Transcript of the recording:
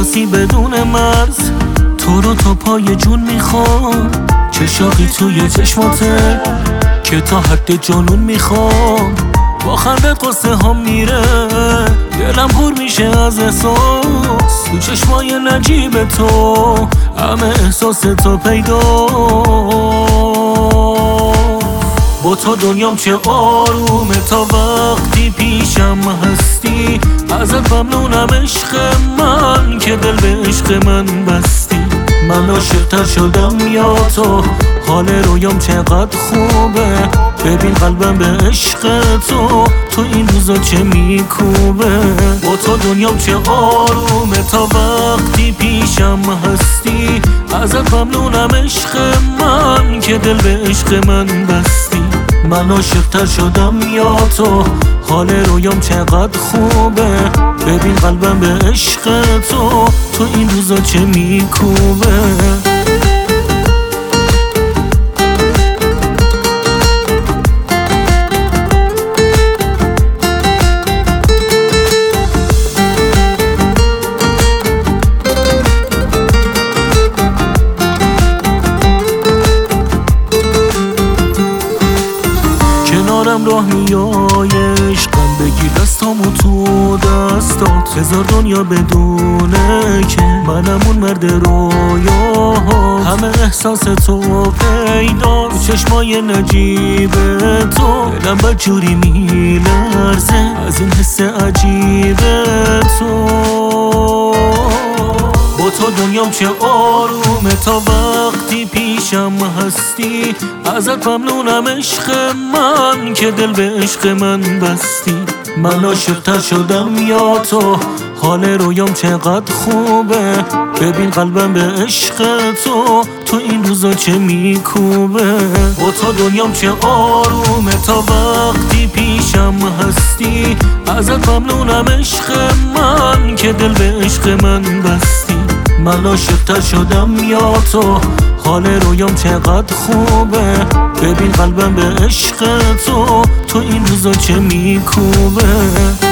احساسی بدون مرز، تو رو تا پای جون میخوام، چه شاقی توی چشماته که تا حد جنون میخوام. با خندت قصه هم میره، دلم پر میشه از احساس، تو چشمای نجیب تو همه احساس تو پیدا. با تو دنیام چه آرومه تا وقتی پیشم هستی، ازت ممنونم عشق من که دل به عشق من بستی. من عاشق‌تر شدم یا تو، حال رویام چقدر خوبه، ببین قلبم به عشق تو این روزا چه میکوبه. با تو دنیام چه آرومه تا وقتی پیشم هستی، ازت ممنونم عشق من که دل به عشق من بستی. من عاشق‌تر شدم یا تو، حال رویام چقدر خوبه، ببین قلبم به عشق تو این روزا چه میکوبه. کنارم راه میای عشقم، بگیر دستامو تو دستات، هزار دنیا بدونه که منم اون مرد رویاها. همه احساس تو پیدا چشمای نجیب تو، دلم بدجوری میلرزه از این حس عجیب تو. با تو دنیام چه آرومه تا وقتی پیشم هستی، ازت ممنونم عشق من که دل به عشق من بستی. من عاشق‌تر شدم یا تو، حال رویام چقدر خوبه، ببین قلبم به عشق تو این روزا چه میکوبه. با تو دنیام چه آرومه تا وقتی پیشم هستی، ازت ممنونم عشق من که دل به عشق من بستی. من عاشق‌تر شدم یا تو، حال رویام چقدر خوبه، ببین قلبم به عشق تو این روزا چه میکوبه.